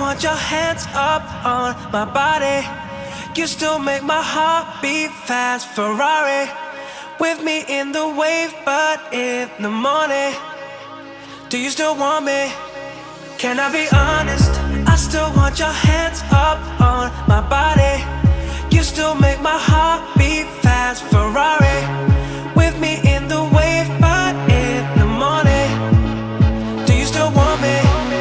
want your hands up on my body. You still make my heart beat fast. Ferrari, with me in the wave, but in the morning. Do you still want me? Can I be honest? I still want your hands up on my body. You still make my heart beat fast. Ferrari, with me in the wave, but in the morning. Do you still want me?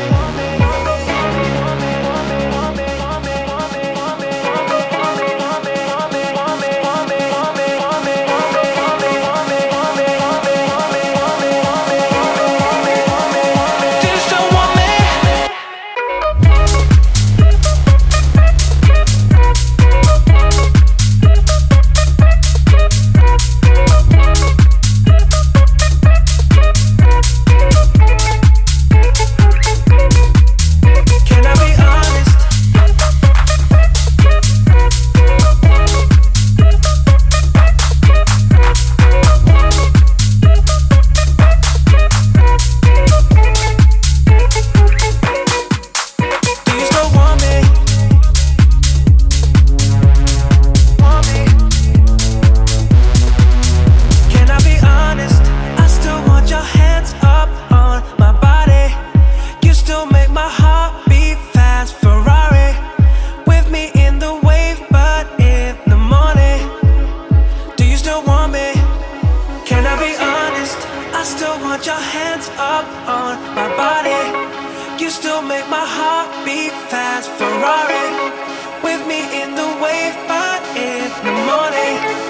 Your hands up on my body. You still make my heart beat fast. Ferrari, with me in the wave, but in the morning.